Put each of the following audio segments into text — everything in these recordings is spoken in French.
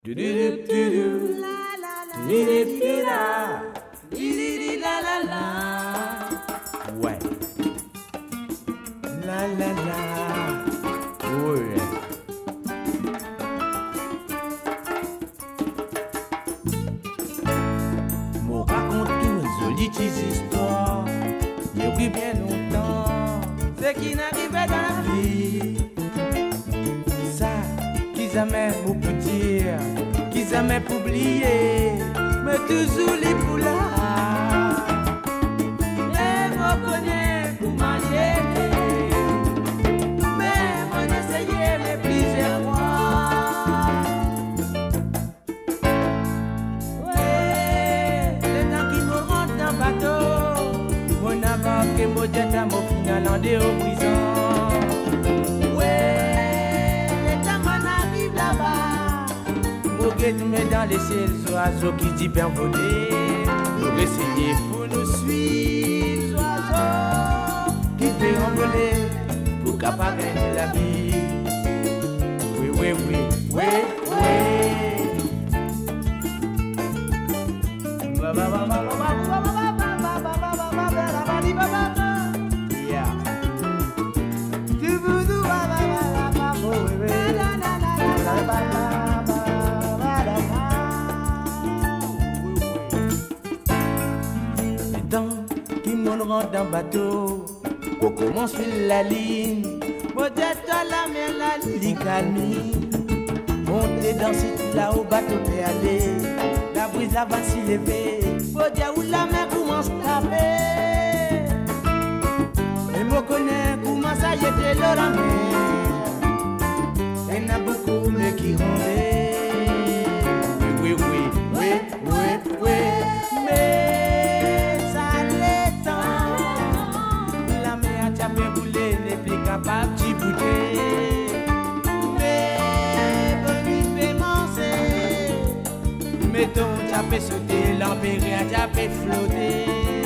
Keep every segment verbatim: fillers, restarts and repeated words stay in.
Du du du du du du du du la du du du la la la ouais la la la ouais Mon raconte une jolie petite histoire depuis bien longtemps ce qui n'arrivait dans la vie ça qu'ils aimaient pour dire qu'ils aimaient pour oublier mais toujours les poulards les reconnais pour manger mais on essayait mais plusieurs fois ouais les temps qui me rentrent dans le bateau mon avant que mon jet à mon final en dehors de prison mais dans les ciels, oiseaux qui dit bien voler. Nous essayer pour nous suivre, oiseaux qui fait envoler pour capable gagner la vie. Oui, oui, oui, oui, oui. Ba ba ba ba ba ba ba ba ba ba ba ba ba. Yeah. Tu veux nous ba ba ba ba ba oui. La la la la la la. Dans le bateau, on commence sur la ligne, peut-être à la mer, la ligne calme. Monter dans site là au bateau peut aller, la brise là va s'y lever, faut dire où la mer commence à taper. Et moi connais comment ça y était l'eau la mer, et y en a beaucoup mais qui rendaient. Oui, oui, oui, oui, oui, oui, mais capable d'y bouter mais bonne fait manger mettons t'as fait sauter l'empéré t'as fait flotter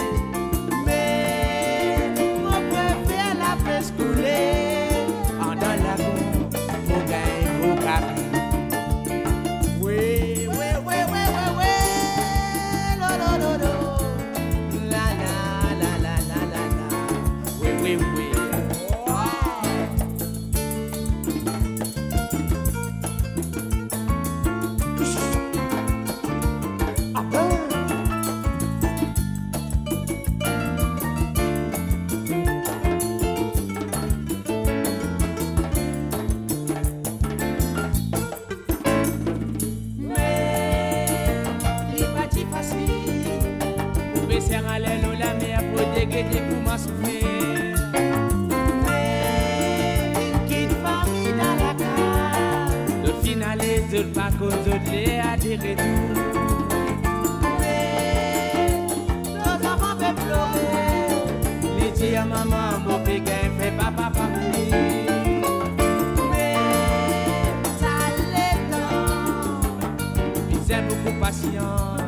mais mon préfère la pêche couler en dans la lagon mon gain mon capi oui oui oui oui oui oui lo lo lo lo la la la la la la oui oui oui de pas cause de les adhérer mais nos enfants fait pleurer les dire à maman mon pékin fait papa famille mais ça l'est tant ils aiment beaucoup patience